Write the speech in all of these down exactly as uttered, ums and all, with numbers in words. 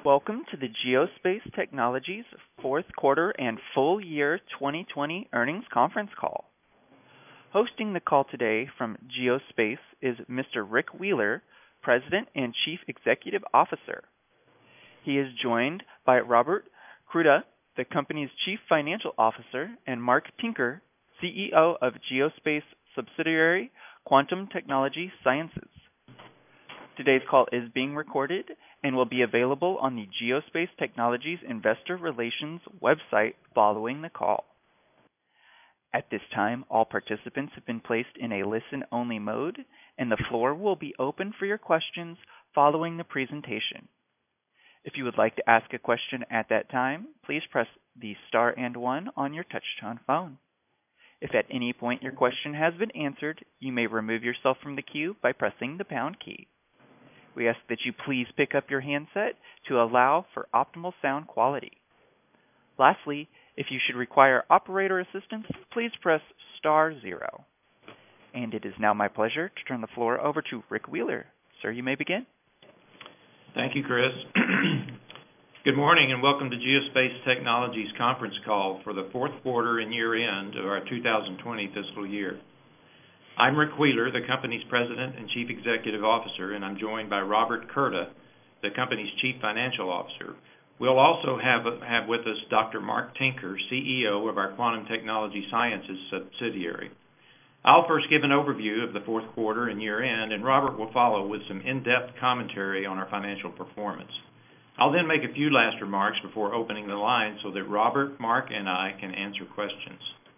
Welcome to the Geospace Technologies fourth quarter and full year twenty twenty earnings conference call. Hosting the call today from Geospace is Mister Rick Wheeler, President and Chief Executive Officer. He is joined by Robert Kruta, the company's Chief Financial Officer, and Mark Tinker, C E O of Geospace subsidiary Quantum Technology Sciences. Today's call is being recorded and will be available on the Geospace Technologies Investor Relations website following the call. At this time, all participants have been placed in a listen-only mode, and the floor will be open for your questions following the presentation. If you would like to ask a question at that time, please press the star and one on your touch-tone phone. If at any point your question has been answered, you may remove yourself from the queue by pressing the pound key. We ask that you please pick up your handset to allow for optimal sound quality. Lastly, if you should require operator assistance, please press star zero. And it is now my pleasure to turn the floor over to Rick Wheeler. Sir, you may begin. Thank you, Chris. Good morning and welcome to Geospace Technologies conference call for the fourth quarter and year end of our two thousand twenty fiscal year. I'm Rick Wheeler, the company's President and Chief Executive Officer, and I'm joined by Robert Kruta, the company's Chief Financial Officer. We'll also have, have with us Doctor Mark Tinker, C E O of our Quantum Technology Sciences subsidiary. I'll first give an overview of the fourth quarter and year end, and Robert will follow with some in-depth commentary on our financial performance. I'll then make a few last remarks before opening the line so that Robert, Mark, and I can answer questions.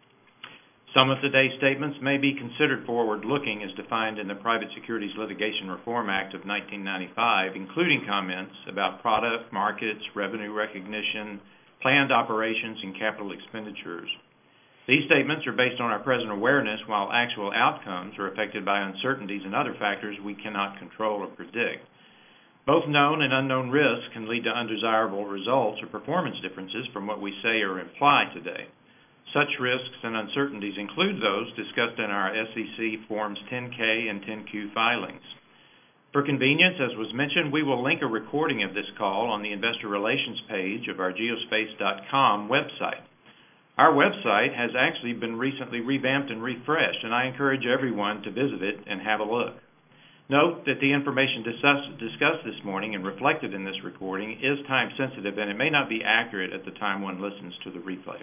Some of today's statements may be considered forward-looking as defined in the Private Securities Litigation Reform Act of nineteen ninety-five, including comments about product, markets, revenue recognition, planned operations, and capital expenditures. These statements are based on our present awareness, while actual outcomes are affected by uncertainties and other factors we cannot control or predict. Both known and unknown risks can lead to undesirable results or performance differences from what we say or imply today. Such risks and uncertainties include those discussed in our S E C Forms ten K and ten Q filings. For convenience, as was mentioned, we will link a recording of this call on the Investor Relations page of our geospace dot com website. Our website has actually been recently revamped and refreshed, and I encourage everyone to visit it and have a look. Note that the information discussed, discussed this morning and reflected in this recording is time sensitive, and it may not be accurate at the time one listens to the replay.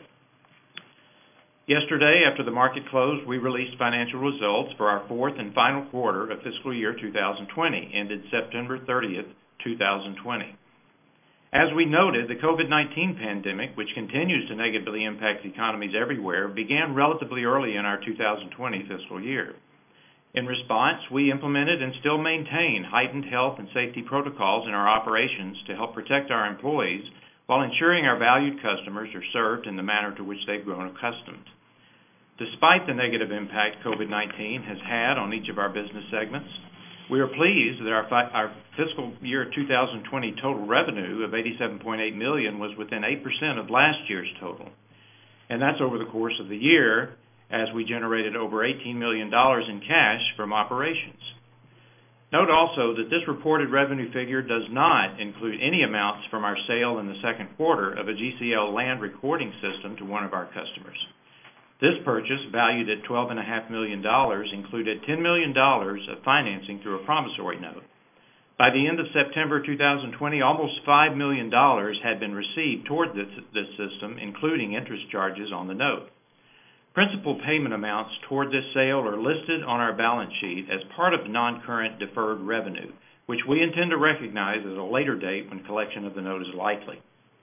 Yesterday, after the market closed, we released financial results for our fourth and final quarter of fiscal year two thousand twenty, ended September thirtieth, two thousand twenty. As we noted, the COVID nineteen pandemic, which continues to negatively impact economies everywhere, began relatively early in our two thousand twenty fiscal year. In response, we implemented and still maintain heightened health and safety protocols in our operations to help protect our employees while ensuring our valued customers are served in the manner to which they've grown accustomed. Despite the negative impact COVID nineteen has had on each of our business segments, we are pleased that our, fi- our fiscal year two thousand twenty total revenue of eighty-seven point eight million dollars was within eight percent of last year's total. And that's over the course of the year, as we generated over eighteen million dollars in cash from operations. Note also that this reported revenue figure does not include any amounts from our sale in the second quarter of a G C L land recording system to one of our customers. This purchase, valued at twelve point five million dollars, included ten million dollars of financing through a promissory note. By the end of September two thousand twenty, almost five million dollars had been received toward this, this system, including interest charges on the note. Principal payment amounts toward this sale are listed on our balance sheet as part of non-current deferred revenue, which we intend to recognize at a later date when collection of the note is likely.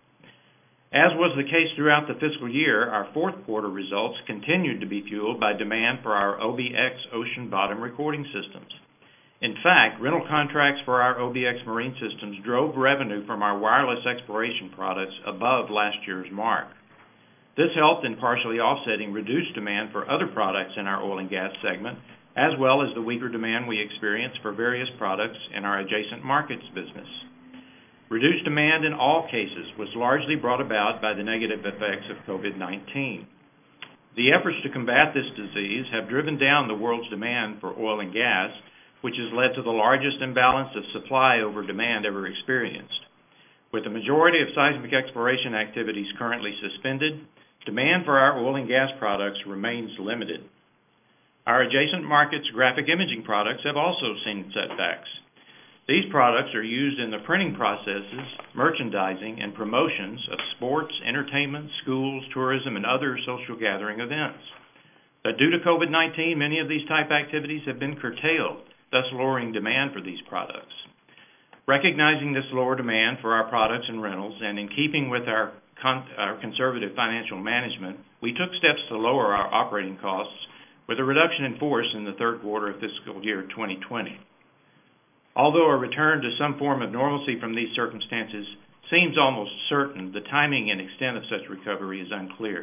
As was the case throughout the fiscal year, our fourth quarter results continued to be fueled by demand for our O B X ocean bottom recording systems. In fact, rental contracts for our O B X marine systems drove revenue from our wireless exploration products above last year's mark. This helped in partially offsetting reduced demand for other products in our oil and gas segment, as well as the weaker demand we experienced for various products in our adjacent markets business. Reduced demand in all cases was largely brought about by the negative effects of COVID nineteen. The efforts to combat this disease have driven down the world's demand for oil and gas, which has led to the largest imbalance of supply over demand ever experienced. With the majority of seismic exploration activities currently suspended, demand for our oil and gas products remains limited. Our adjacent markets' graphic imaging products have also seen setbacks. These products are used in the printing processes, merchandising, and promotions of sports, entertainment, schools, tourism, and other social gathering events. But due to COVID nineteen, many of these type activities have been curtailed, thus lowering demand for these products. Recognizing this lower demand for our products and rentals, and in keeping with our, con- our conservative financial management, we took steps to lower our operating costs with a reduction in force in the third quarter of fiscal year twenty twenty. Although a return to some form of normalcy from these circumstances seems almost certain, the timing and extent of such recovery is unclear.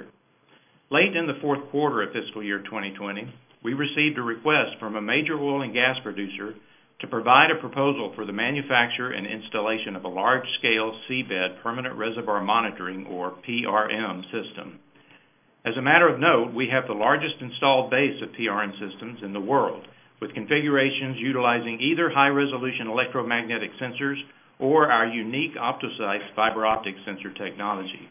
Late in the fourth quarter of fiscal year twenty twenty, we received a request from a major oil and gas producer to provide a proposal for the manufacture and installation of a large-scale seabed permanent reservoir monitoring, or P R M, system. As a matter of note, we have the largest installed base of P R M systems in the world, with configurations utilizing either high-resolution electromagnetic sensors or our unique OptoSeis fiber optic sensor technology.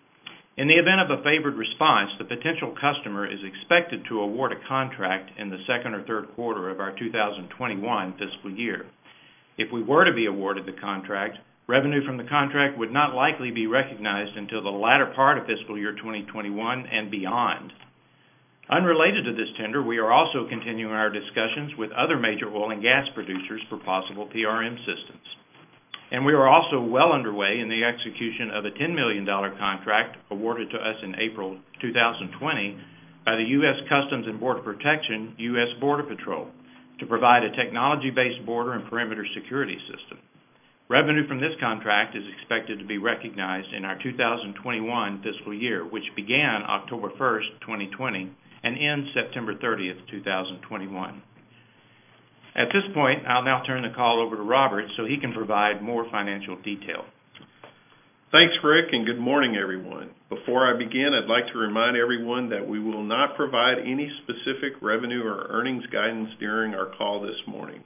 In the event of a favored response, the potential customer is expected to award a contract in the second or third quarter of our two thousand twenty-one fiscal year. If we were to be awarded the contract, revenue from the contract would not likely be recognized until the latter part of fiscal year twenty twenty-one and beyond. Unrelated to this tender, we are also continuing our discussions with other major oil and gas producers for possible P R M systems. And we are also well underway in the execution of a ten million dollars contract awarded to us in April two thousand twenty by the U S Customs and Border Protection, U S Border Patrol, to provide a technology-based border and perimeter security system. Revenue from this contract is expected to be recognized in our two thousand twenty-one fiscal year, which began October first, twenty twenty, and ends September thirtieth, two thousand twenty-one. At this point, I'll now turn the call over to Robert so he can provide more financial detail. Thanks, Rick, and good morning, everyone. Before I begin, I'd like to remind everyone that we will not provide any specific revenue or earnings guidance during our call this morning.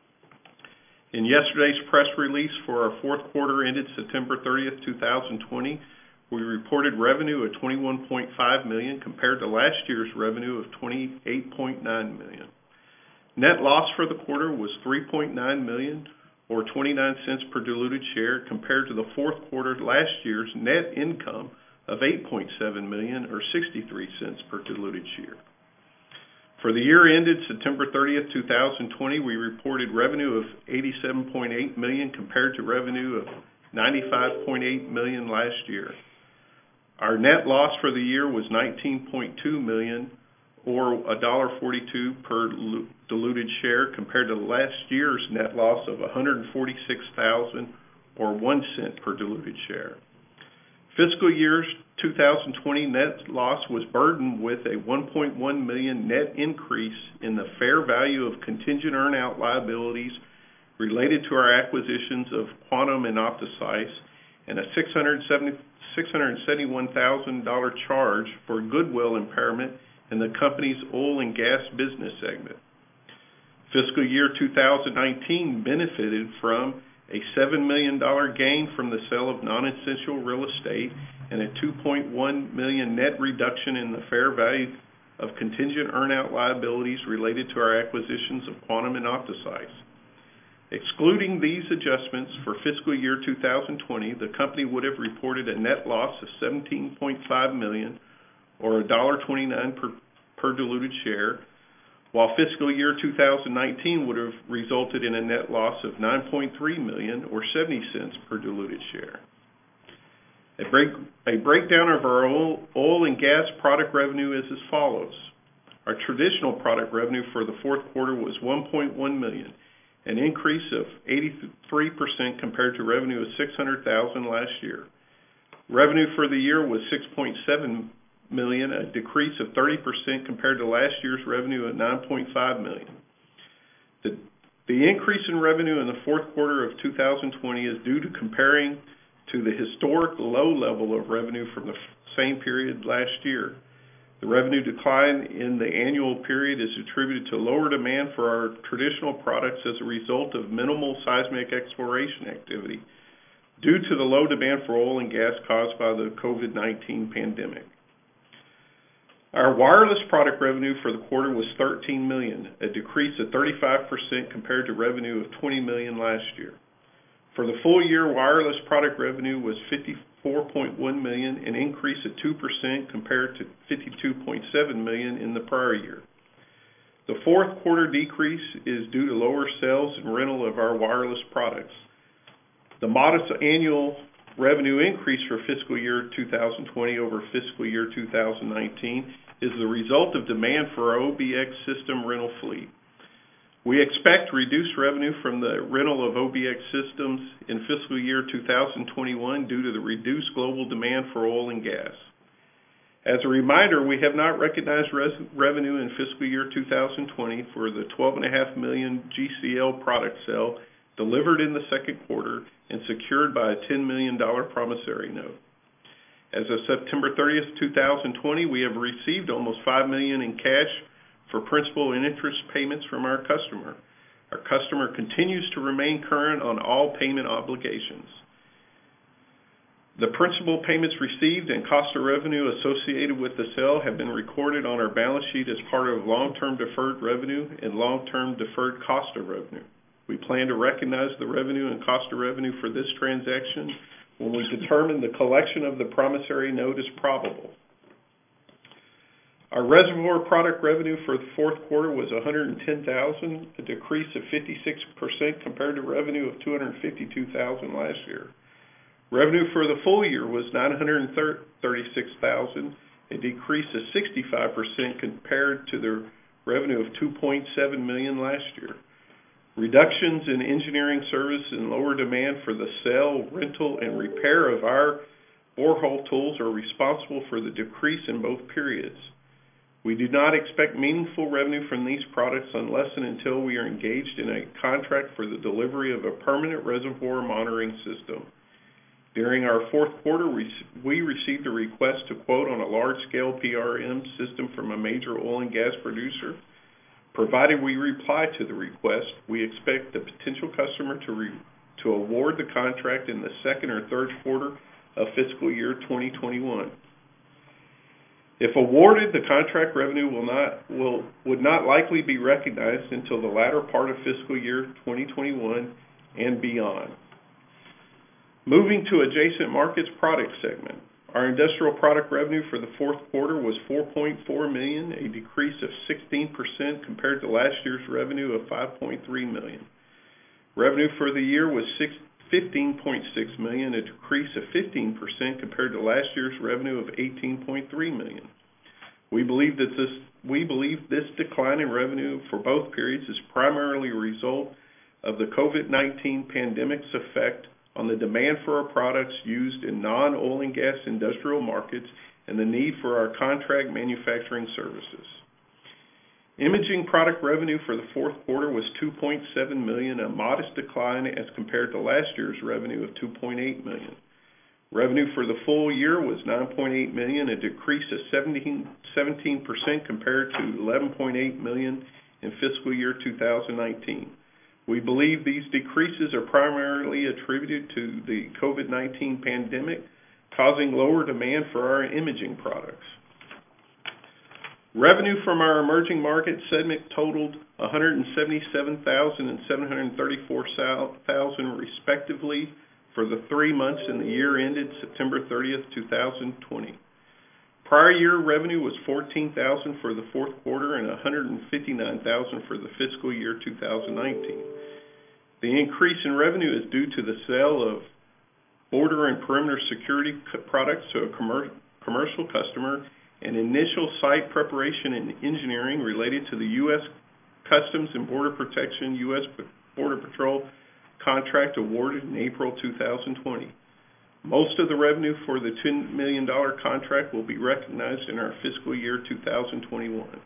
In yesterday's press release for our fourth quarter ended September thirtieth, two thousand twenty, we reported revenue of twenty-one point five million dollars compared to last year's revenue of twenty-eight point nine million dollars. Net loss for the quarter was three point nine million dollars or twenty-nine cents per diluted share compared to the fourth quarter last year's net income of eight point seven million dollars or sixty-three cents per diluted share. For the year ended September thirtieth, two thousand twenty, we reported revenue of eighty-seven point eight million dollars compared to revenue of ninety-five point eight million dollars last year. Our net loss for the year was nineteen point two million dollars or one dollar forty-two per diluted share compared to last year's net loss of one hundred forty-six thousand dollars or one cent per diluted share. Fiscal year two thousand twenty net loss was burdened with a one point one million dollars net increase in the fair value of contingent earn-out liabilities related to our acquisitions of Quantum and OptoSeis, and a six hundred seventy-one thousand dollars charge for goodwill impairment in the company's oil and gas business segment. Fiscal year two thousand nineteen benefited from a seven million dollars gain from the sale of non-essential real estate and a two point one million dollars net reduction in the fair value of contingent earn-out liabilities related to our acquisitions of Quantum and OptoSeis. Excluding these adjustments for fiscal year two thousand twenty, the company would have reported a net loss of seventeen point five million dollars or one dollar twenty-nine per, per diluted share, while fiscal year two thousand nineteen would have resulted in a net loss of nine point three million dollars or seventy cents per diluted share. A, break, a breakdown of our oil, oil and gas product revenue is as follows. Our traditional product revenue for the fourth quarter was one point one million dollars, an increase of eighty-three percent compared to revenue of six hundred thousand dollars last year. Revenue for the year was six point seven million dollars, a decrease of thirty percent compared to last year's revenue of nine point five million dollars. The, the increase in revenue in the fourth quarter of two thousand twenty is due to comparing to the historic low level of revenue from the same period last year. The revenue decline in the annual period is attributed to lower demand for our traditional products as a result of minimal seismic exploration activity. due to the low demand for oil and gas caused by the COVID nineteen pandemic. Our wireless product revenue for the quarter was thirteen million dollars, a decrease of thirty-five percent compared to revenue of twenty million dollars last year. For the full year, wireless product revenue was fifty-four point one million dollars, an increase of two percent compared to fifty-two point seven million dollars in the prior year. The fourth quarter decrease is due to lower sales and rental of our wireless products. The modest annual revenue increase for fiscal year two thousand twenty over fiscal year two thousand nineteen is the result of demand for our O B X system rental fleet. We expect reduced revenue from the rental of O B X systems in fiscal year two thousand twenty-one due to the reduced global demand for oil and gas. As a reminder, we have not recognized res- revenue in fiscal year two thousand twenty for the twelve point five million G C L product sale delivered in the second quarter and secured by a ten million dollars promissory note. As of September thirtieth, two thousand twenty, we have received almost five million dollars in cash for principal and interest payments from our customer. Our customer continues to remain current on all payment obligations. The principal payments received and cost of revenue associated with the sale have been recorded on our balance sheet as part of long-term deferred revenue and long-term deferred cost of revenue. We plan to recognize the revenue and cost of revenue for this transaction when we determine the collection of the promissory note is probable. Our reservoir product revenue for the fourth quarter was one hundred ten thousand dollars, a decrease of fifty-six percent compared to revenue of two hundred fifty-two thousand dollars last year. Revenue for the full year was nine hundred thirty-six thousand dollars, a decrease of sixty-five percent compared to the revenue of two point seven million dollars last year. Reductions in engineering service and lower demand for the sale, rental, and repair of our borehole tools are responsible for the decrease in both periods. We do not expect meaningful revenue from these products unless and until we are engaged in a contract for the delivery of a permanent reservoir monitoring system. During our fourth quarter, we received a request to quote on a large-scale P R M system from a major oil and gas producer. Provided we reply to the request, we expect the potential customer to re, to award the contract in the second or third quarter of fiscal year twenty twenty-one. If awarded, the contract revenue will not will would not likely be recognized until the latter part of fiscal year twenty twenty-one and beyond. Moving to adjacent markets product segment. Our industrial product revenue for the fourth quarter was four point four million dollars, a decrease of sixteen percent compared to last year's revenue of five point three million dollars. Revenue for the year was fifteen point six million dollars, a decrease of fifteen percent compared to last year's revenue of eighteen point three million dollars. We believe that this we believe this decline in revenue for both periods is primarily a result of the COVID nineteen pandemic's effect on the demand for our products used in non-oil and gas industrial markets and the need for our contract manufacturing services. Imaging product revenue for the fourth quarter was two point seven million dollars, a modest decline as compared to last year's revenue of two point eight million dollars. Revenue for the full year was nine point eight million dollars, a decrease of seventeen percent compared to eleven point eight million dollars in fiscal year two thousand nineteen. We believe these decreases are primarily attributed to the COVID nineteen pandemic, causing lower demand for our imaging products. Revenue from our emerging market segment totaled one hundred seventy-seven thousand dollars and seven hundred thirty-four thousand dollars respectively for the three months in the year ended September thirtieth, two thousand twenty. Prior year revenue was fourteen thousand dollars for the fourth quarter and one hundred fifty-nine thousand dollars for the fiscal year two thousand nineteen. The increase in revenue is due to the sale of border and perimeter security products to a commer- commercial customer and initial site preparation and engineering related to the U S Customs and Border Protection U S Border Patrol contract awarded in April two thousand twenty. Most of the revenue for the ten million dollars contract will be recognized in our fiscal year two thousand twenty-one.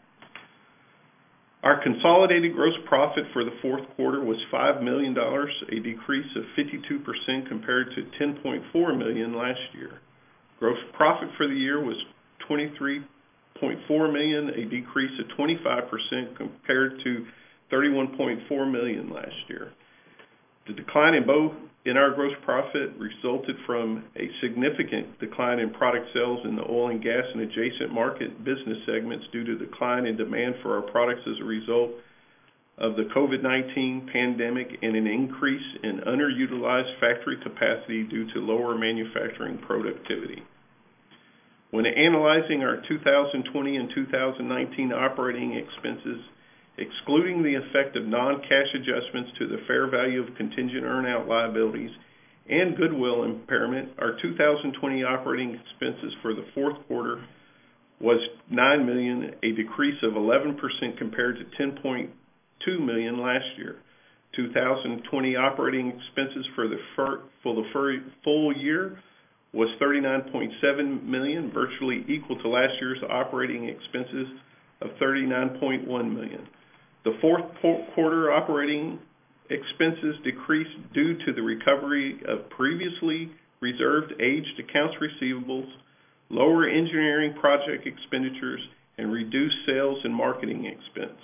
Our consolidated gross profit for the fourth quarter was five million dollars, a decrease of fifty-two percent compared to ten point four million dollars last year. Gross profit for the year was twenty-three point four million dollars, a decrease of twenty-five percent compared to thirty-one point four million dollars last year. The decline in both in our gross profit resulted from a significant decline in product sales in the oil and gas and adjacent market business segments due to decline in demand for our products as a result of the COVID nineteen pandemic and an increase in underutilized factory capacity due to lower manufacturing productivity. When analyzing our two thousand twenty and two thousand nineteen operating expenses, excluding the effect of non-cash adjustments to the fair value of contingent earn-out liabilities and goodwill impairment, our two thousand twenty operating expenses for the fourth quarter was nine million dollars, a decrease of eleven percent compared to ten point two million dollars last year. two thousand twenty operating expenses for the fir- for the fir- full year was thirty-nine point seven million dollars, virtually equal to last year's operating expenses of thirty-nine point one million dollars. The fourth quarter operating expenses decreased due to the recovery of previously reserved aged accounts receivables, lower engineering project expenditures, and reduced sales and marketing expense.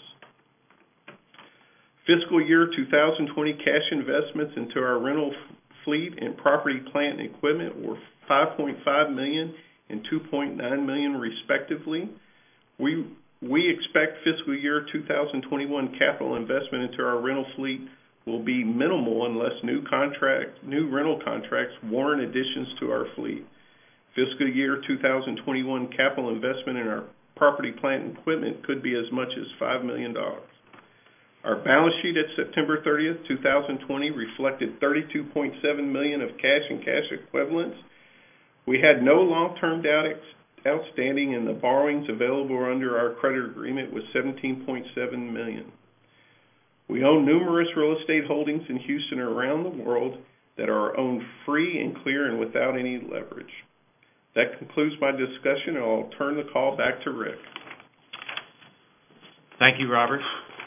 Fiscal year two thousand twenty cash investments into our rental f- fleet and property, plant, and equipment were five point five million dollars and two point nine million dollars respectively. We We expect fiscal year two thousand twenty-one capital investment into our rental fleet will be minimal unless new contract, new rental contracts warrant additions to our fleet. Fiscal year two thousand twenty-one capital investment in our property, plant, and equipment could be as much as five million dollars. Our balance sheet at September thirtieth, two thousand twenty reflected thirty-two point seven million dollars of cash and cash equivalents. We had no long-term debt outstanding, and the borrowings available under our credit agreement was seventeen point seven million dollars. We own numerous real estate holdings in Houston and around the world that are owned free and clear and without any leverage. That concludes my discussion, and I'll turn the call back to Rick. Thank you, Robert.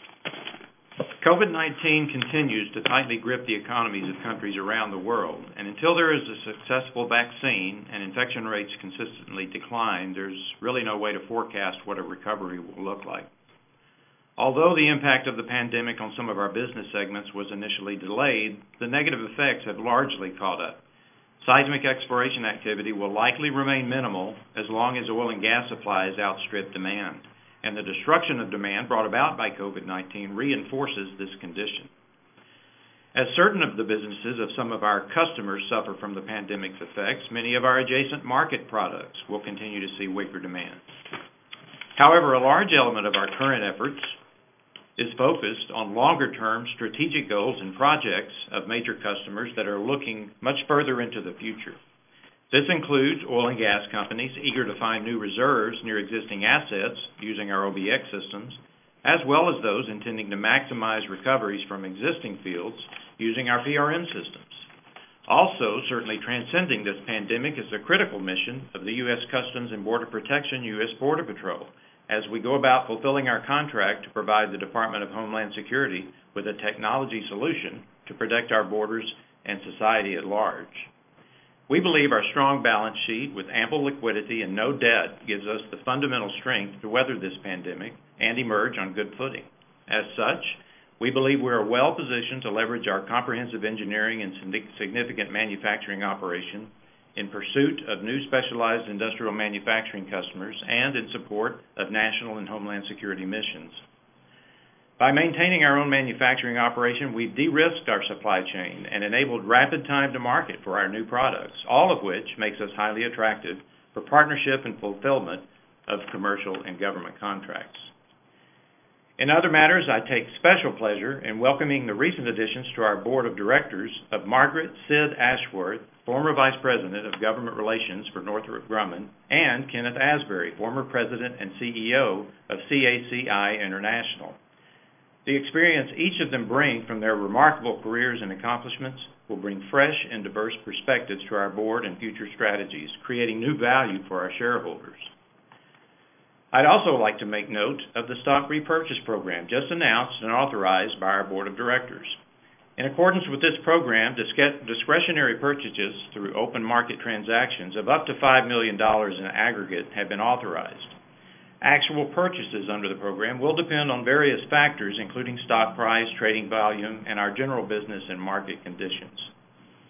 COVID nineteen continues to tightly grip the economies of countries around the world, and until there is a successful vaccine and infection rates consistently decline, there's really no way to forecast what a recovery will look like. Although the impact of the pandemic on some of our business segments was initially delayed, the negative effects have largely caught up. Seismic exploration activity will likely remain minimal as long as oil and gas supplies outstrip demand, and the destruction of demand brought about by COVID nineteen reinforces this condition. As certain of the businesses of some of our customers suffer from the pandemic's effects, many of our adjacent market products will continue to see weaker demand. However, a large element of our current efforts is focused on longer-term strategic goals and projects of major customers that are looking much further into the future. This includes oil and gas companies eager to find new reserves near existing assets using our O B X systems, as well as those intending to maximize recoveries from existing fields using our P R M systems. Also, certainly transcending this pandemic is the critical mission of the U S Customs and Border Protection, U S Border Patrol, as we go about fulfilling our contract to provide the Department of Homeland Security with a technology solution to protect our borders and society at large. We believe our strong balance sheet with ample liquidity and no debt gives us the fundamental strength to weather this pandemic and emerge on good footing. As such, we believe we are well positioned to leverage our comprehensive engineering and significant manufacturing operation in pursuit of new specialized industrial manufacturing customers and in support of national and homeland security missions. By maintaining our own manufacturing operation, we've de-risked our supply chain and enabled rapid time to market for our new products, all of which makes us highly attractive for partnership and fulfillment of commercial and government contracts. In other matters, I take special pleasure in welcoming the recent additions to our board of directors of Margaret Sid Ashworth, former Vice President of Government Relations for Northrop Grumman, and Kenneth Asbury, former President and C E O of C A C I International. The experience each of them bring from their remarkable careers and accomplishments will bring fresh and diverse perspectives to our board and future strategies, creating new value for our shareholders. I'd also like to make note of the stock repurchase program just announced and authorized by our board of directors. In accordance with this program, discretionary purchases through open market transactions of up to five million dollars in aggregate have been authorized. Actual purchases under the program will depend on various factors, including stock price, trading volume, and our general business and market conditions.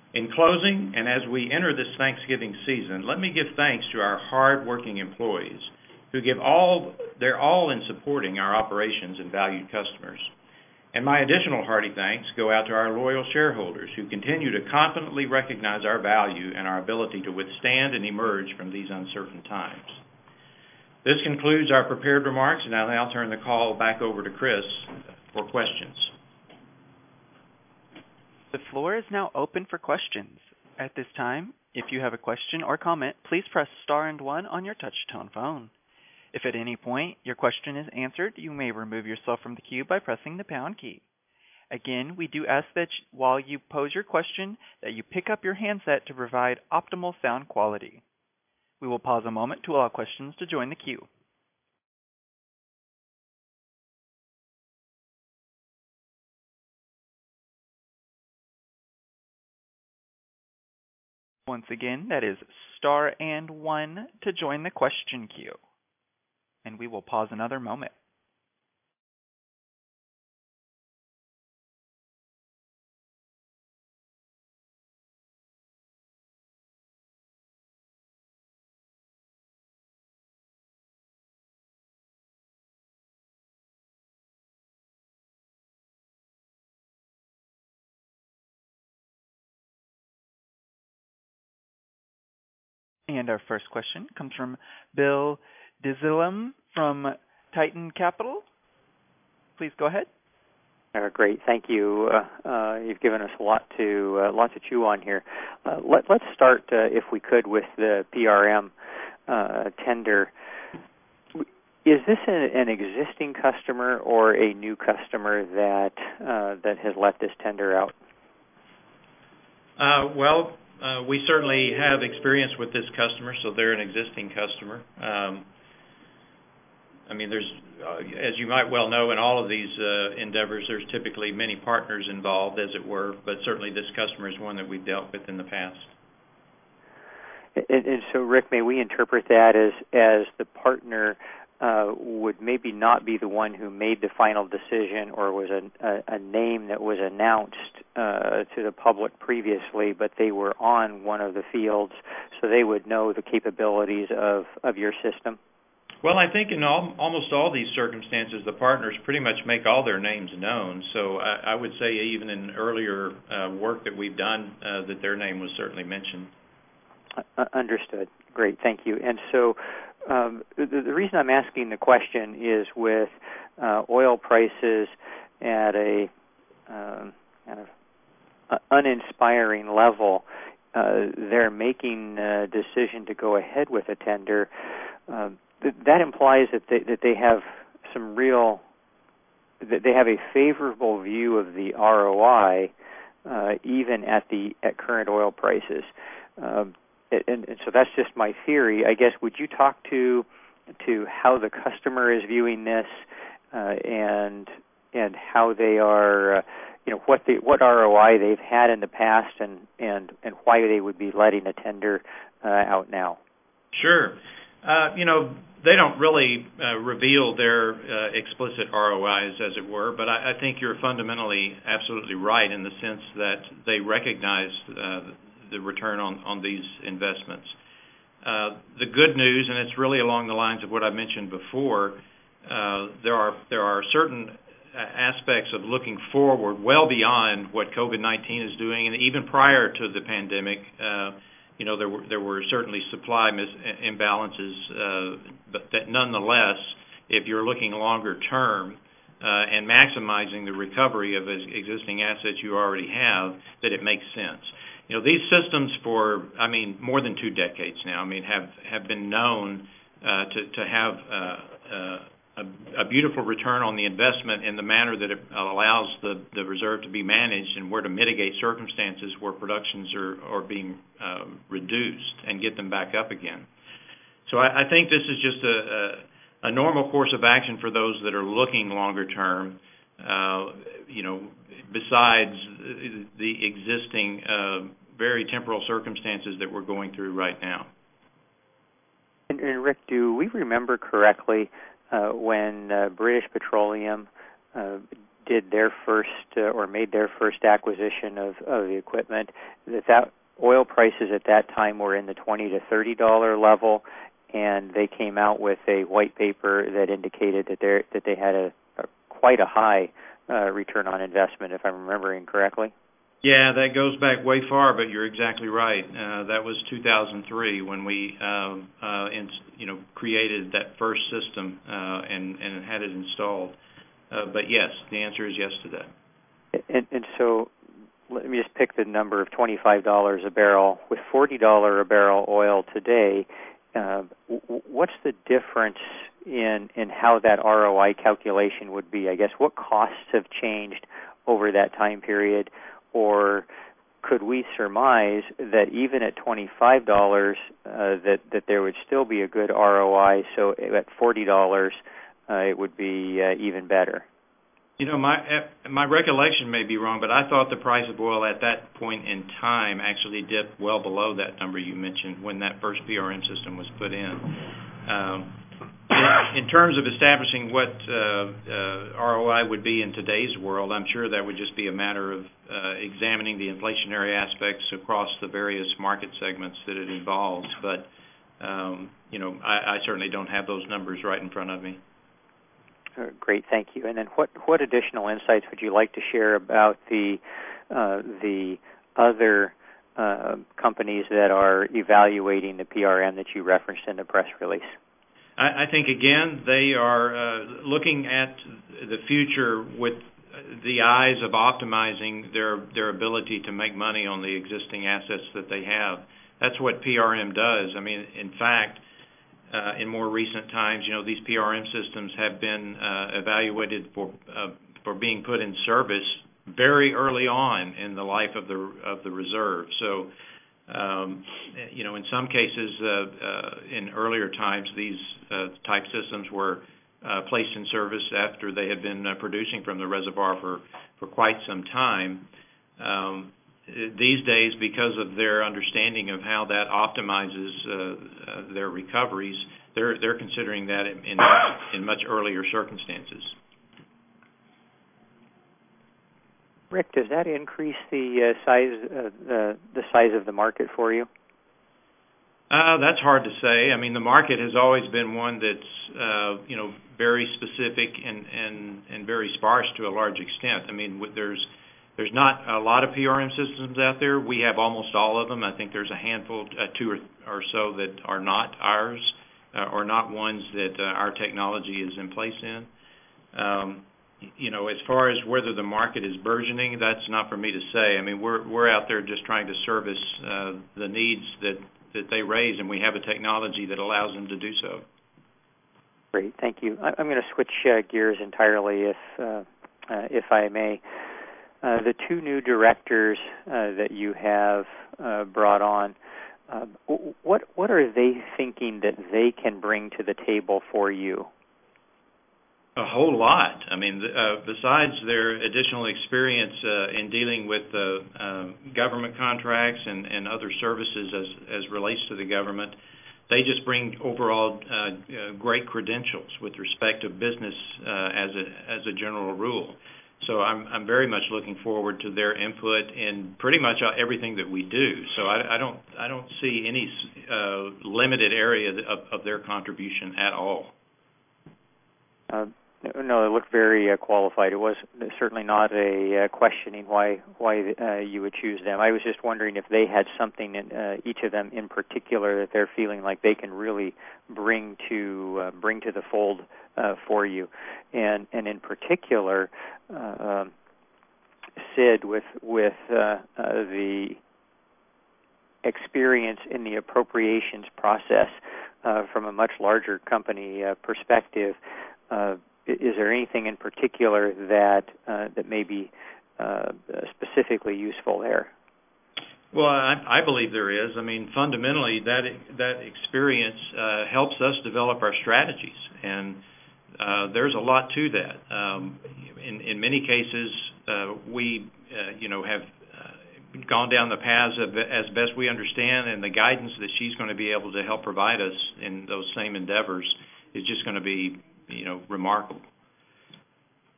In closing, and as we enter this Thanksgiving season, let me give thanks to our hard-working employees who give all their all in supporting our operations and valued customers. And my additional hearty thanks go out to our loyal shareholders who continue to confidently recognize our value and our ability to withstand and emerge from these uncertain times. This concludes our prepared remarks, and I'll now turn the call back over to Chris for questions. The floor is now open for questions. At this time, if you have a question or comment, please press star and one on your touch-tone phone. If at any point your question is answered, you may remove yourself from the queue by pressing the pound key. Again, we do ask that while you pose your question, that you pick up your handset to provide optimal sound quality. We will pause a moment to allow questions to join the queue. Once again, that is star and one to join the question queue. And we will pause another moment. And our first question comes from Bill Dezellem from Titan Capital. Please go ahead. Uh, great, thank you. Uh, uh, you've given us a lot to uh, lot to chew on here. Uh, let, let's start, uh, if we could, with the P R M uh, tender. Is this a, an existing customer or a new customer that uh, that has let this tender out? Uh, well, uh, we certainly have experience with this customer, so they're an existing customer. Um, I mean, there's, uh, as you might well know, in all of these uh, endeavors, there's typically many partners involved, as it were, but certainly this customer is one that we've dealt with in the past. And, and so, Rick, may we interpret that as, as the partner uh, would maybe not be the one who made the final decision or was a, a, a name that was announced uh, to the public previously, but they were on one of the fields, so they would know the capabilities of, of your system? Well, I think in all, almost all these circumstances, the partners pretty much make all their names known. So I, I would say even in earlier uh, work that we've done, uh, that their name was certainly mentioned. Uh, understood. Great, thank you. And so um, the, the reason I'm asking the question is with uh, oil prices at a um, kind of uninspiring level, uh, they're making a decision to go ahead with a tender. Um, That implies that they, that they have some real, that they have a favorable view of the R O I, uh, even at the at current oil prices. Um, and, and so that's just my theory. I guess, would you talk to to how the customer is viewing this, uh, and and how they are, uh, you know, what the what R O I they've had in the past, and and and why they would be letting a tender uh, out now? Sure. Uh, you know, they don't really uh, reveal their uh, explicit R O Is, as it were, but I, I think you're fundamentally absolutely right in the sense that they recognize uh, the return on, on these investments. Uh, the good news, and it's really along the lines of what I mentioned before, uh, there are there are certain aspects of looking forward well beyond what COVID nineteen is doing, and even prior to the pandemic. Uh, You know, there were there were certainly supply mis- imbalances, uh, but that nonetheless, if you're looking longer term uh, and maximizing the recovery of existing assets you already have, that it makes sense. You know, these systems for, I mean, more than two decades now, I mean, have, have been known uh, to, to have uh, uh, a, a beautiful return on the investment in the manner that it allows the, the reserve to be managed and where to mitigate circumstances where productions are, are being uh, reduced and get them back up again. So I, I think this is just a, a, a normal course of action for those that are looking longer term, uh, you know, besides the existing uh, very temporal circumstances that we're going through right now. And, and Rick, do we remember correctly Uh, when uh, British Petroleum uh, did their first uh, or made their first acquisition of, of the equipment, that, that oil prices at that time were in the twenty to thirty dollar level, and they came out with a white paper that indicated that they that they had a, a quite a high uh, return on investment, if I'm remembering correctly. Yeah, that goes back way far, but you're exactly right. Uh, that was two thousand three when we, um, uh, in, you know, created that first system uh, and and had it installed. Uh, but yes, the answer is yes to that. And, and so, let me just pick the number of twenty-five dollars a barrel. With forty dollars a barrel oil today, uh, w- what's the difference in in how that R O I calculation would be? I guess what costs have changed over that time period? Or could we surmise that even at twenty-five dollars uh, that, that there would still be a good R O I, so at forty dollars uh, it would be uh, even better? You know, my my recollection may be wrong, but I thought the price of oil at that point in time actually dipped well below that number you mentioned when that first P R M system was put in. Um, in, in terms of establishing what uh, uh, R O I would be in today's world, I'm sure that would just be a matter of uh, examining the inflationary aspects across the various market segments that it involves. But, um, you know, I, I certainly don't have those numbers right in front of me. Uh, great, thank you. And then what, what additional insights would you like to share about the, uh, the other uh, companies that are evaluating the P R M that you referenced in the press release? I think, again, they are uh, looking at the future with the eyes of optimizing their their ability to make money on the existing assets that they have. That's what P R M does. I mean, in fact, uh, in more recent times, you know, these P R M systems have been uh, evaluated for uh, for being put in service very early on in the life of the of the reserve. So, Um, you know, in some cases, uh, uh, in earlier times, these uh, type systems were uh, placed in service after they had been uh, producing from the reservoir for, for quite some time. Um, these days, because of their understanding of how that optimizes uh, uh, their recoveries, they're they're considering that in in much, in much earlier circumstances. Rick, does that increase the uh, size uh, the the size of the market for you? Uh, that's hard to say. I mean, the market has always been one that's uh, you know very specific and, and, and very sparse to a large extent. I mean, there's there's not a lot of P R M systems out there. We have almost all of them. I think there's a handful, uh, two or, or so that are not ours, uh, or not ones that uh, our technology is in place in. Um, You know, as far as whether the market is burgeoning, that's not for me to say. I mean, we're we're out there just trying to service uh, the needs that, that they raise, and we have a technology that allows them to do so. Great, thank you. I'm going to switch uh, gears entirely, if uh, uh, if I may. Uh, the two new directors uh, that you have uh, brought on, uh, what what are they thinking that they can bring to the table for you? A whole lot. I mean, uh, besides their additional experience uh, in dealing with uh, uh, government contracts and, and other services as, as relates to the government, they just bring overall uh, uh, great credentials with respect to business uh, as a as a general rule. So I'm I'm very much looking forward to their input in pretty much everything that we do. So I, I don't I don't see any uh, limited area of, of their contribution at all. Uh, no, they look very uh, qualified. It was certainly not a uh, questioning why why uh, you would choose them. I was just wondering if they had something, in, uh, each of them in particular, that they're feeling like they can really bring to uh, bring to the fold uh, for you, and and in particular, uh, um, Sid with with uh, uh, the experience in the appropriations process uh, from a much larger company uh, perspective. Uh, Is there anything in particular that uh, that may be uh, specifically useful there? Well, I, I believe there is. I mean, fundamentally, that that experience uh, helps us develop our strategies, and uh, there's a lot to that. Um, in in many cases, uh, we uh, you know have uh, gone down the paths of, as best we understand, and the guidance that she's going to be able to help provide us in those same endeavors is just going to be, you know, remarkable.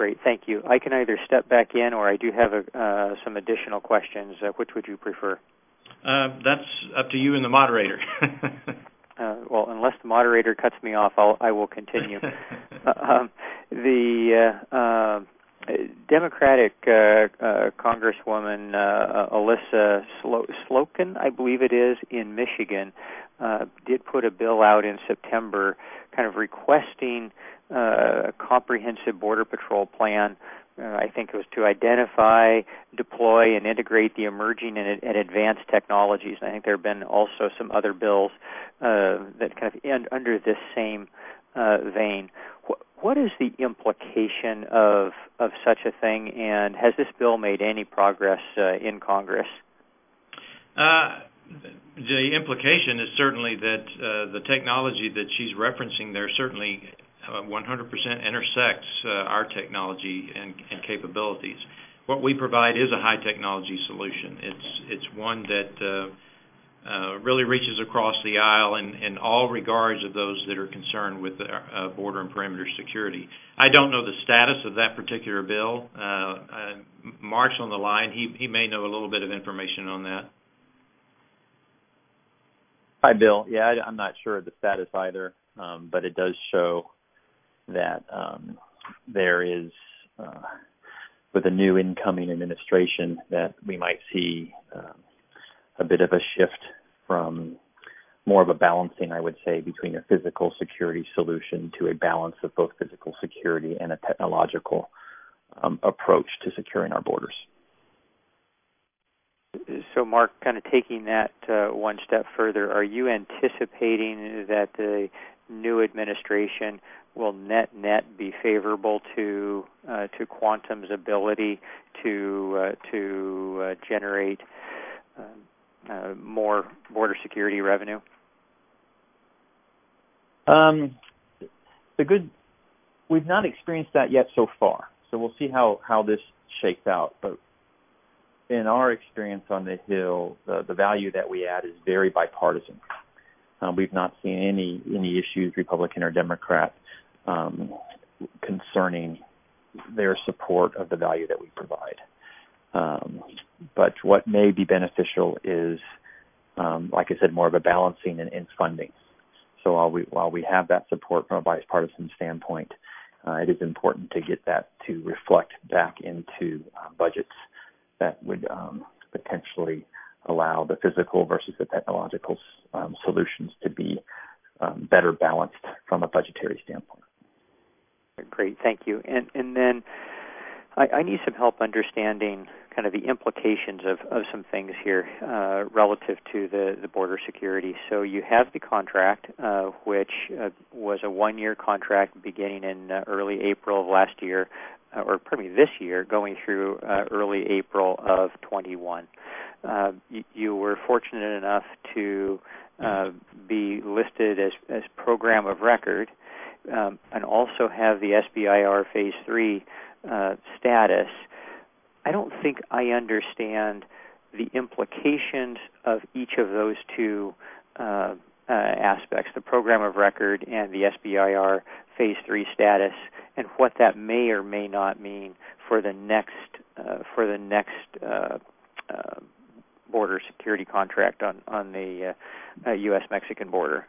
Great, thank you. I can either step back in or I do have a, uh, some additional questions. Uh, which would you prefer? Uh, that's up to you and the moderator. uh, well, unless the moderator cuts me off, I'll, I will continue. uh, um, the uh, uh, Democratic uh, uh, Congresswoman uh, Alyssa Slo- Slotkin, I believe it is, in Michigan, uh, did put a bill out in September kind of requesting uh, a comprehensive Border Patrol plan. Uh, I think it was to identify, deploy, and integrate the emerging and, and advanced technologies. And I think there have been also some other bills uh, that kind of end under this same uh, vein. What, what is the implication of of such a thing, and has this bill made any progress uh, in Congress? Uh, the implication is certainly that uh, the technology that she's referencing there certainly uh, one hundred percent intersects uh, our technology and, and capabilities. What we provide is a high technology solution. It's it's one that uh, uh, really reaches across the aisle in, in all regards of those that are concerned with the, uh, border and perimeter security. I don't know the status of that particular bill. Uh, uh, Mark's on the line. He he may know a little bit of information on that. Hi, Bill. Yeah, I, I'm not sure of the status either, um, but it does show that um, there is, uh, with a new incoming administration, that we might see uh, a bit of a shift from more of a balancing, I would say, between a physical security solution to a balance of both physical security and a technological um, approach to securing our borders. So, Mark, kind of taking that uh, one step further, are you anticipating that the new administration will net-net be favorable to uh, to Quantum's ability to uh, to uh, generate uh, uh, more border security revenue? Um, the good, we've not experienced that yet so far. So we'll see how, how this shakes out. But in our experience on the Hill, the, the value that we add is very bipartisan. Uh, we've not seen any any issues, Republican or Democrat, um, concerning their support of the value that we provide. Um, but what may be beneficial is, um, like I said, more of a balancing in, in funding. So while we while we have that support from a bipartisan standpoint, uh, it is important to get that to reflect back into uh, budgets that would um, potentially allow the physical versus the technological um, solutions to be um, better balanced from a budgetary standpoint. Great, thank you. And and then I, I need some help understanding kind of the implications of, of some things here uh, relative to the, the border security. So you have the contract, uh, which uh, was a one-year contract beginning in uh, early April of last year, uh, or pardon me, this year, going through uh, early April of twenty-one. Uh, you, you were fortunate enough to uh, be listed as, as program of record, um, and also have the S B I R Phase three uh, status. I don't think I understand the implications of each of those two uh, uh, aspects, the program of record and the S B I R Phase three status, and what that may or may not mean for the next uh, for the next uh, uh, border security contract on on the uh, uh, U S Mexican border.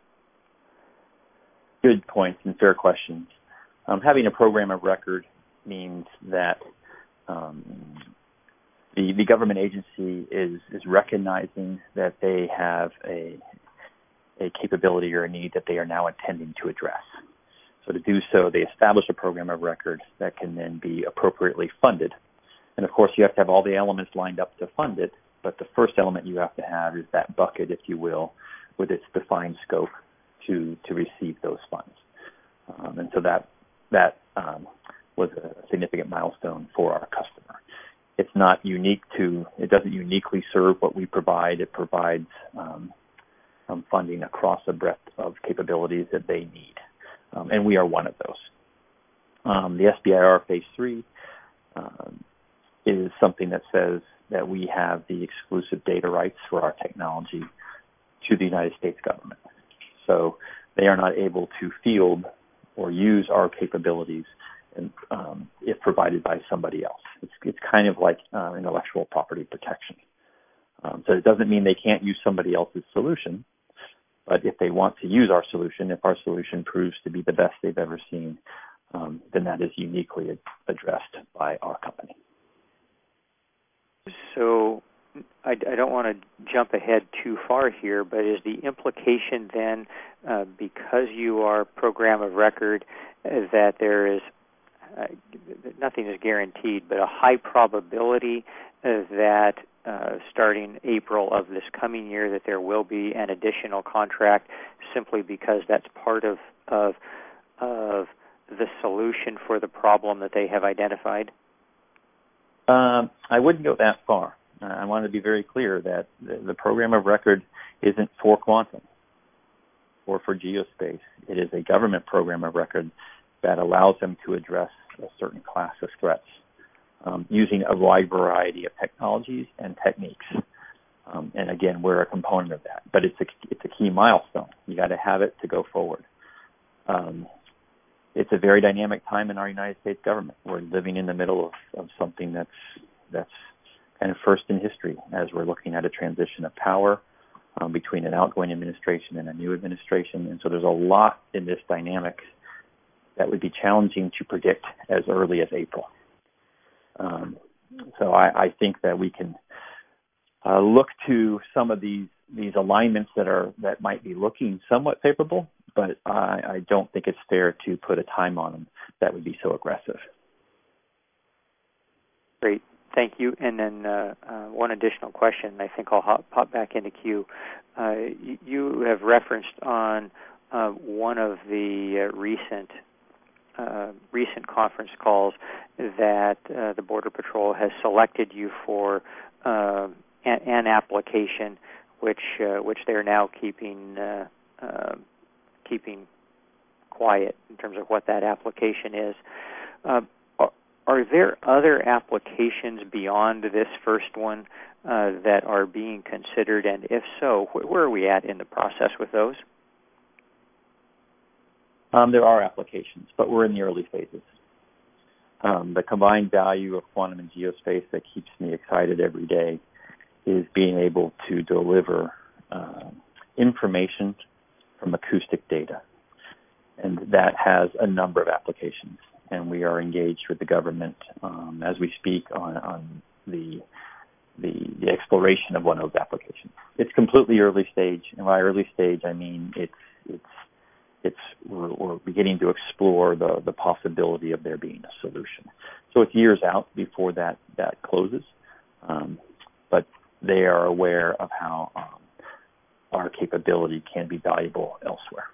Good points and fair questions. Um, having a program of record means that um, the, the government agency is, is recognizing that they have a, a capability or a need that they are now intending to address. So to do so, they establish a program of record that can then be appropriately funded. And of course, you have to have all the elements lined up to fund it, but the first element you have to have is that bucket, if you will, with its defined scope to, to receive those funds. Um, and so that, that um, was a significant milestone for our customer. It's not unique to, it doesn't uniquely serve what we provide. It provides um, um, funding across a breadth of capabilities that they need. Um, and we are one of those. Um, the S B I R Phase three um, is something that says that we have the exclusive data rights for our technology to the United States government. So they are not able to field or use our capabilities and, um, if provided by somebody else. It's, it's kind of like uh, intellectual property protection. Um, so it doesn't mean they can't use somebody else's solution, but if they want to use our solution, if our solution proves to be the best they've ever seen, um, then that is uniquely ad- addressed by our company. So I, I don't want to jump ahead too far here, but is the implication then, uh, because you are program of record, uh, that there is uh, nothing is guaranteed, but a high probability uh, that uh, starting April of this coming year that there will be an additional contract simply because that's part of of, of the solution for the problem that they have identified? Um, I wouldn't go that far. Uh, I want to be very clear that the, the program of record isn't for quantum or for geospace. It is a government program of record that allows them to address a certain class of threats um, using a wide variety of technologies and techniques. Um, and again, we're a component of that. But it's a, it's a key milestone. You got to have it to go forward. Um, it's a very dynamic time in our United States government. We're living in the middle of, of something that's that's kind of first in history as we're looking at a transition of power um, between an outgoing administration and a new administration. And so there's a lot in this dynamic that would be challenging to predict as early as April. Um, so I, I think that we can uh, look to some of these these alignments that are that might be looking somewhat favorable, but I, I don't think it's fair to put a time on them that would be so aggressive. Great. Thank you. And then uh, uh, one additional question. I think I'll hop, pop back into queue. Uh, you, you have referenced on uh, one of the uh, recent uh, recent conference calls that uh, the Border Patrol has selected you for uh, an, an application, which uh, which they're now keeping uh, uh, keeping quiet in terms of what that application is. Uh, Are there other applications beyond this first one uh, that are being considered? And if so, wh- where are we at in the process with those? Um, there are applications, but we're in the early phases. Um, the combined value of quantum and geospace that keeps me excited every day is being able to deliver uh, information from acoustic data. And that has a number of applications. And we are engaged with the government um, as we speak on, on the, the the exploration of one of those applications. It's completely early stage, and by early stage I mean it's it's it's we're, we're beginning to explore the the possibility of there being a solution. So it's years out before that that closes, um, but they are aware of how um, our capability can be valuable elsewhere.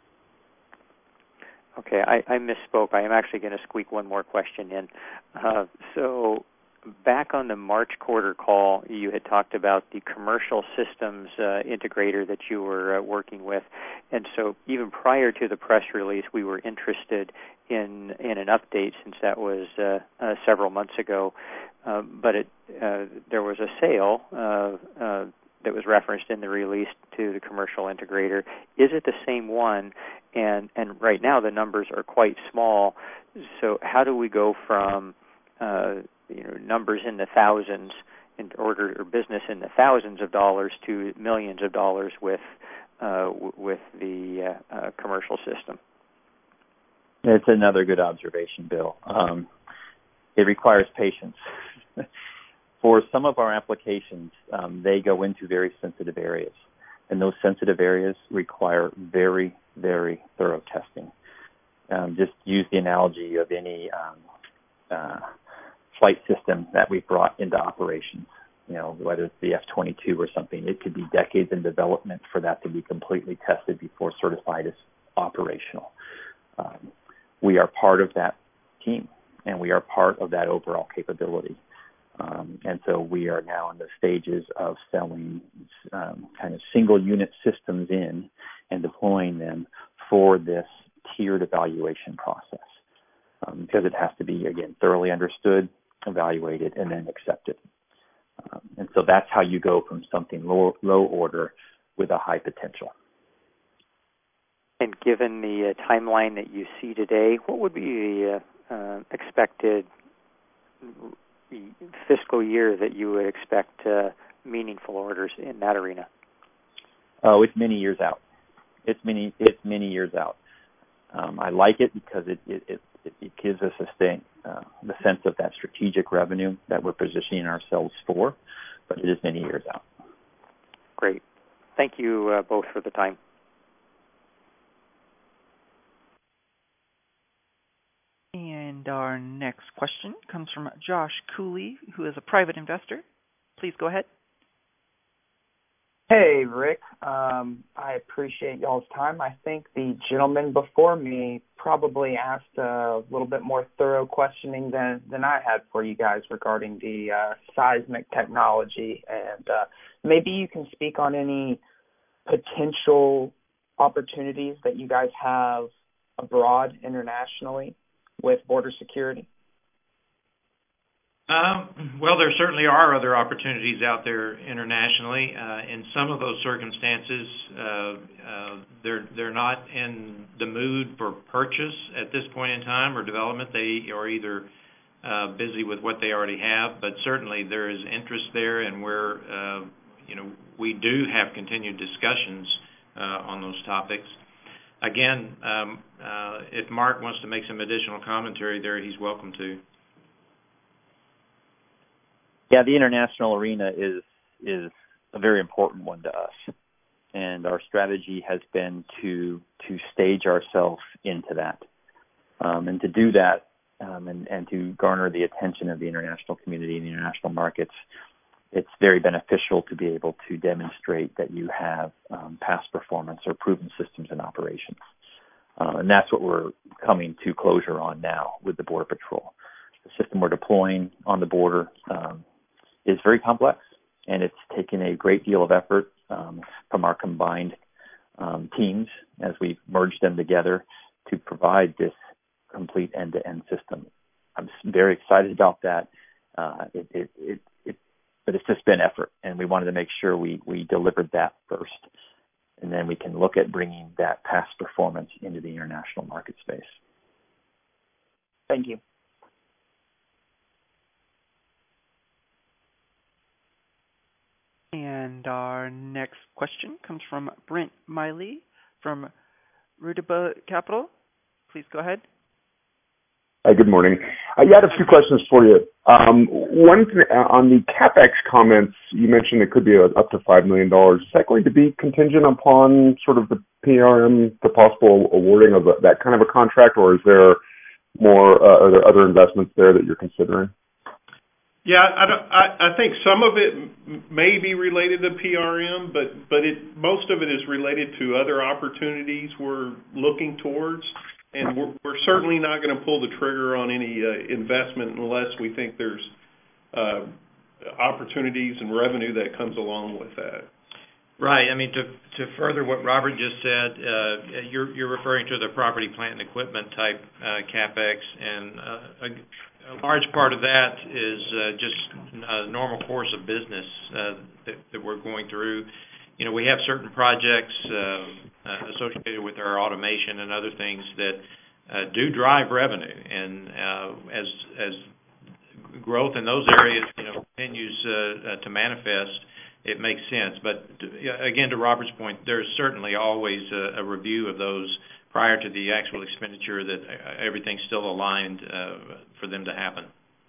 Okay, I, I misspoke. I am actually going to squeak one more question in. Uh, so back on the March quarter call, you had talked about the commercial systems uh, integrator that you were uh, working with. And so even prior to the press release, we were interested in, in an update since that was uh, uh, several months ago. Uh, but it, uh, there was a sale uh, uh, that was referenced in the release to the commercial integrator. Is it the same one? And and right now the numbers are quite small. So how do we go from uh, you know numbers in the thousands in order or business in the thousands of dollars to millions of dollars with uh, w- with the uh, uh, commercial system? It's another good observation, Bill. Um, it requires patience. For some of our applications, um, they go into very sensitive areas, and those sensitive areas require very, very thorough testing. Um, just use the analogy of any um, uh, flight system that we've brought into operations, you know, whether it's the F twenty-two or something. It could be decades in development for that to be completely tested before certified as operational. Um, we are part of that team, and we are part of that overall capability. Um, and so we are now in the stages of selling um, kind of single unit systems in and deploying them for this tiered evaluation process um, because it has to be, again, thoroughly understood, evaluated, and then accepted. Um, and so that's how you go from something low, low order with a high potential. And given the uh, timeline that you see today, what would be the, uh, expected fiscal year that you would expect uh, meaningful orders in that arena? Oh, it's many years out. It's many. It's many years out. Um, I like it because it it, it, it gives us a stay, uh, the sense of that strategic revenue that we're positioning ourselves for, but it is many years out. Great. Thank you uh, both for the time. And our next question comes from Josh Cooley, who is a private investor. Please go ahead. Hey, Rick. Um, I appreciate y'all's time. I think the gentleman before me probably asked a little bit more thorough questioning than, than I had for you guys regarding the uh, seismic technology. And uh, maybe you can speak on any potential opportunities that you guys have abroad internationally with border security. Um, well, there certainly are other opportunities out there internationally. Uh, in some of those circumstances, uh, uh, they're they're not in the mood for purchase at this point in time or development. They are either uh, busy with what they already have, but certainly there is interest there, and we're uh, you know we do have continued discussions uh, on those topics. Again, um, uh, if Mark wants to make some additional commentary there, he's welcome to. Yeah, the international arena is is a very important one to us, and our strategy has been to to stage ourselves into that, um, and to do that, um, and and to garner the attention of the international community and the international markets. It's very beneficial to be able to demonstrate that you have um, past performance or proven systems in operations, uh, and that's what we're coming to closure on now with the Border Patrol. The system we're deploying on the border Um, is very complex, and it's taken a great deal of effort um, from our combined um, teams as we've merged them together to provide this complete end-to-end system. I'm very excited about that. Uh, it, it, it, it, but it's just been effort, and we wanted to make sure we, we delivered that first, and then we can look at bringing that past performance into the international market space. Thank you. And our next question comes from Brent Miley from Rudaba Capital. Please go ahead. Hi, good morning. I had a few questions for you. Um, one thing, uh, on the CapEx comments, you mentioned it could be a, up to five million dollars. Is that going to be contingent upon sort of the P R M, the possible awarding of a, that kind of a contract, or is there more, uh, are there other investments there that you're considering? Yeah, I, don't, I, I think some of it m- may be related to P R M, but but it most of it is related to other opportunities we're looking towards, and we're, we're certainly not going to pull the trigger on any uh, investment unless we think there's uh, opportunities and revenue that comes along with that. Right. I mean, to to further what Robert just said, uh, you're you're referring to the property, plant, and equipment type uh, CapEx, and uh, a, a large part of that is uh, just a normal course of business uh, that, that we're going through. You know, we have certain projects uh, uh, associated with our automation and other things that uh, do drive revenue, and uh, as as growth in those areas, you know, continues uh, uh, to manifest, it makes sense. But to, again, to Robert's point, there's certainly always a, a review of those prior to the actual expenditure, that everything's still aligned uh, for them to happen.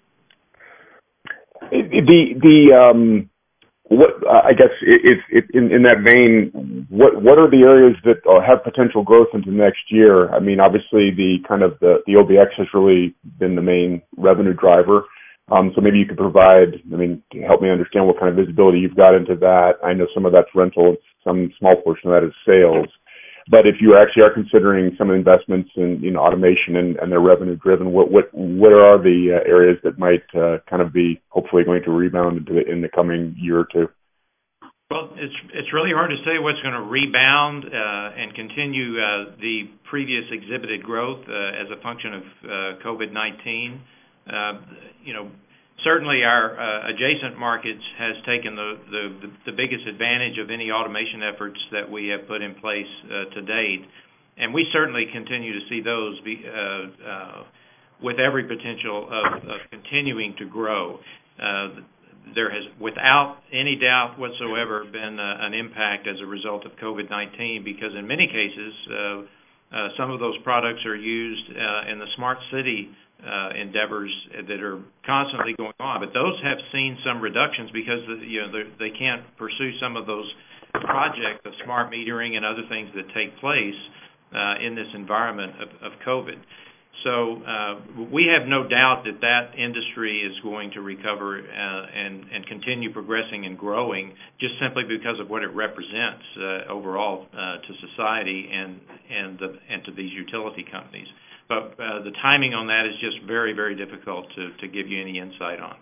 The the um, what uh, I guess if, if in, in that vein, what what are the areas that uh, have potential growth into next year? I mean, obviously the kind of the, the O B X has really been the main revenue driver. Um, so maybe you could provide, I mean, help me understand what kind of visibility you've got into that. I know some of that's rental, some small portion of that is sales. But if you actually are considering some investments in, you know, automation and, and they're revenue driven, what what what are the uh, areas that might uh, kind of be hopefully going to rebound into the, in the coming year or two? Well, it's it's really hard to say what's going to rebound uh, and continue uh, the previous exhibited growth uh, as a function of uh, COVID nineteen. Uh, you know, certainly our uh, adjacent markets has taken the, the, the biggest advantage of any automation efforts that we have put in place uh, to date, and we certainly continue to see those be, uh, uh, with every potential of, of continuing to grow. Uh, there has, without any doubt whatsoever, been uh, an impact as a result of COVID nineteen, because in many cases, uh, uh, some of those products are used uh, in the smart city uh, endeavors that are constantly going on. But those have seen some reductions because you know they can't pursue some of those projects of smart metering and other things that take place uh, in this environment of, of COVID. So uh, we have no doubt that that industry is going to recover uh, and, and continue progressing and growing just simply because of what it represents uh, overall uh, to society and and, the, and to these utility companies. But uh, the timing on that is just very, very difficult to, to give you any insight on.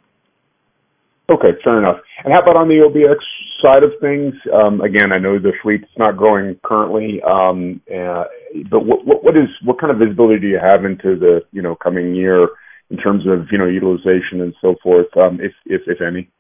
Okay, fair enough. And how about on the O B X side of things? Um, again, I know the fleet's not growing currently, um, uh, but what, what, what is what kind of visibility do you have into the you know coming year in terms of you know utilization and so forth, um, if, if if any?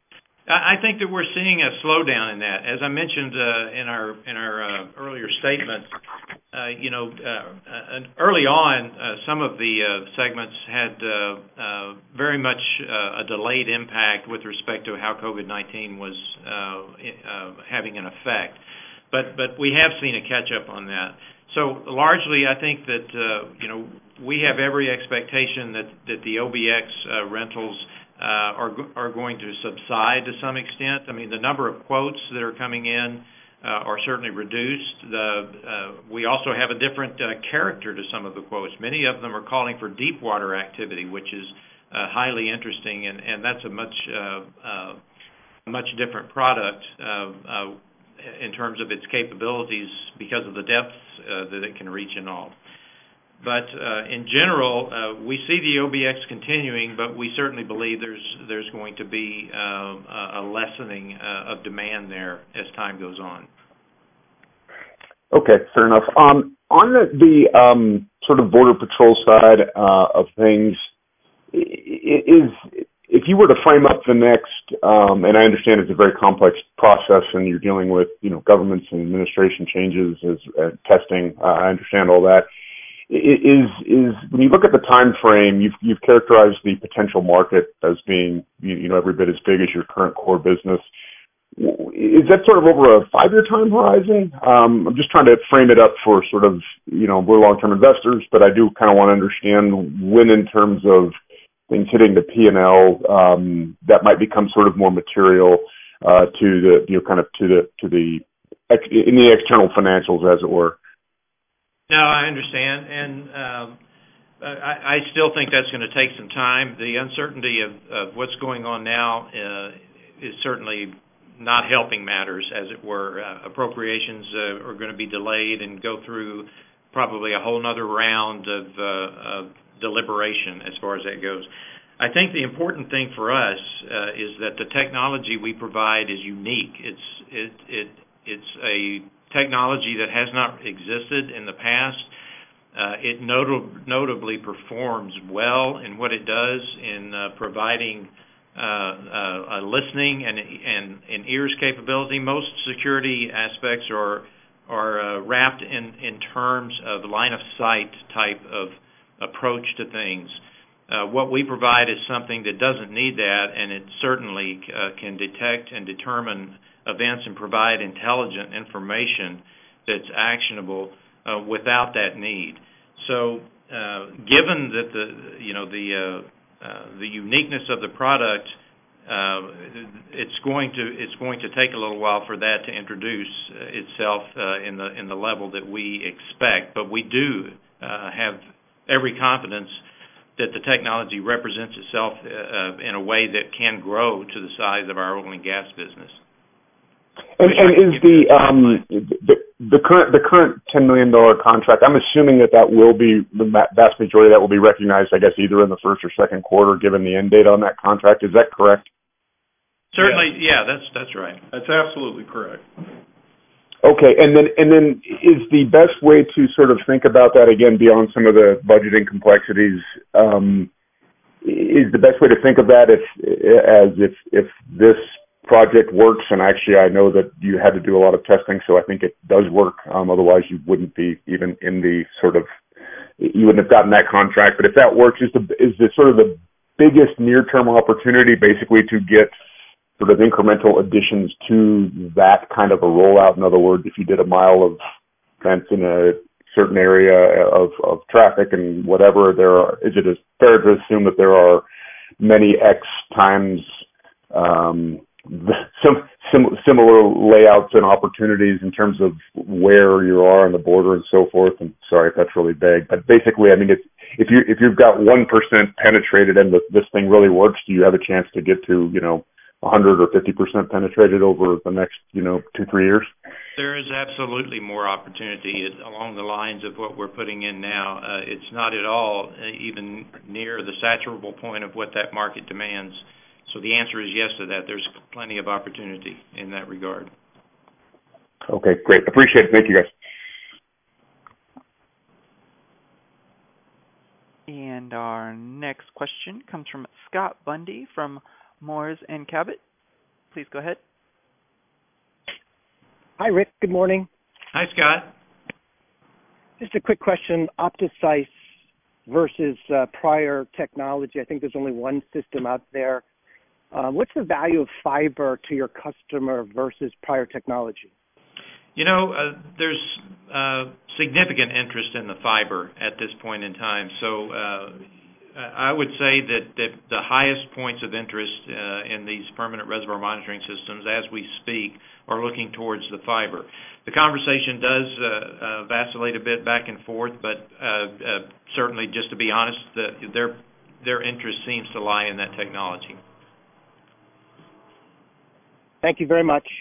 I think that we're seeing a slowdown in that. As I mentioned uh, in our in our uh, earlier statement, uh, you know, uh, early on, uh, some of the uh, segments had uh, uh, very much uh, a delayed impact with respect to how COVID nineteen was uh, uh, having an effect. But but we have seen a catch up on that. So largely, I think that uh, you know we have every expectation that that the O B X uh, rentals Uh, are are going to subside to some extent. I mean, the number of quotes that are coming in uh, are certainly reduced. The, uh, we also have a different uh, character to some of the quotes. Many of them are calling for deep water activity, which is uh, highly interesting, and, and that's a much uh, uh, much different product uh, uh, in terms of its capabilities because of the depths uh, that it can reach and all. But uh, in general, uh, we see the O B X continuing, but we certainly believe there's there's going to be uh, a lessening uh, of demand there as time goes on. Okay, fair enough. Um, on the, the um, sort of Border Patrol side uh, of things, is if you were to frame up the next, um, and I understand it's a very complex process, and you're dealing with you know governments and administration changes as uh, testing. Uh, I understand all that. Is is when you look at the time frame, you've you've characterized the potential market as being you know every bit as big as your current core business. Is that sort of over a five-year time horizon? Um, I'm just trying to frame it up for sort of you know we're long-term investors, but I do kind of want to understand when, in terms of things hitting the P and L, um, that might become sort of more material uh, to the you know kind of to the to the in the external financials, as it were. No, I understand, and um, I, I still think that's going to take some time. The uncertainty of, of what's going on now uh, is certainly not helping matters, as it were. Uh, appropriations uh, are going to be delayed and go through probably a whole other round of, uh, of deliberation as far as that goes. I think the important thing for us uh, is that the technology we provide is unique. It's it it it's a technology that has not existed in the past. Uh, it notab- notably performs well in what it does in uh, providing uh, uh, a listening and, and, and ears capability. Most security aspects are are uh, wrapped in, in terms of line of sight type of approach to things. Uh, what we provide is something that doesn't need that, and it certainly uh, can detect and determine events and provide intelligent information that's actionable uh, without that need. So, uh, given that the you know the uh, uh, the uniqueness of the product, uh, it's going to it's going to take a little while for that to introduce itself uh, in the in the level that we expect. But we do uh, have every confidence that the technology represents itself uh, in a way that can grow to the size of our oil and gas business. And, and is the um the, the current the current ten million dollar contract? I'm assuming that that will be the vast majority of that will be recognized, I guess, either in the first or second quarter, given the end date on that contract. Is that correct? Certainly, yeah, yeah that's that's right. That's absolutely correct. Okay, and then and then is the best way to sort of think about that, again, beyond some of the budgeting complexities? Um, is the best way to think of that if as if if this project works, and actually I know that you had to do a lot of testing, so I think it does work. Um, otherwise, you wouldn't be even in the sort of you wouldn't have gotten that contract. But if that works, is the is the sort of the biggest near-term opportunity basically to get sort of incremental additions to that kind of a rollout? In other words, if you did a mile of fence in a certain area of, of traffic and whatever, there are, is it fair to assume that there are many X times um, some sim- similar layouts and opportunities in terms of where you are on the border and so forth? And sorry if that's really vague, but basically, I mean, it's, if you if you've got one percent penetrated and the, this thing really works, do you have a chance to get to, you know, one hundred or fifty percent penetrated over the next, you know, two three years? There is absolutely more opportunity along the lines of what we're putting in now. Uh, it's not at all uh, even near the saturable point of what that market demands. So the answer is yes to that. There's plenty of opportunity in that regard. Okay, great. Appreciate it. Thank you, guys. And our next question comes from Scott Bundy from Moores and Cabot. Please go ahead. Hi, Rick. Good morning. Hi, Scott. Just a quick question. OptiSice versus uh, prior technology. I think there's only one system out there. Um, what's the value of fiber to your customer versus prior technology? You know, uh, there's uh, significant interest in the fiber at this point in time. So uh, I would say that, that the highest points of interest uh, in these permanent reservoir monitoring systems as we speak are looking towards the fiber. The conversation does uh, uh, vacillate a bit back and forth, but uh, uh, certainly, just to be honest, the, their their interest seems to lie in that technology. Thank you very much.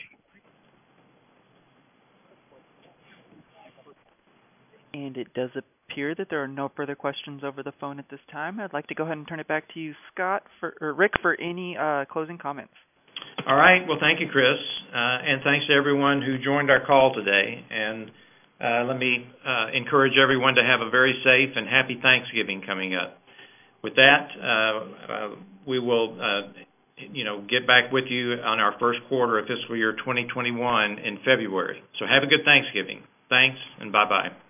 And it does appear that there are no further questions over the phone at this time. I'd like to go ahead and turn it back to you, Scott, for, or Rick, for any uh, closing comments. All right. Well, thank you, Chris. Uh, and thanks to everyone who joined our call today. And uh, let me uh, encourage everyone to have a very safe and happy Thanksgiving coming up. With that, uh, uh, we will, uh, you know, get back with you on our first quarter of fiscal year twenty twenty-one in February. So have a good Thanksgiving. Thanks, and bye-bye.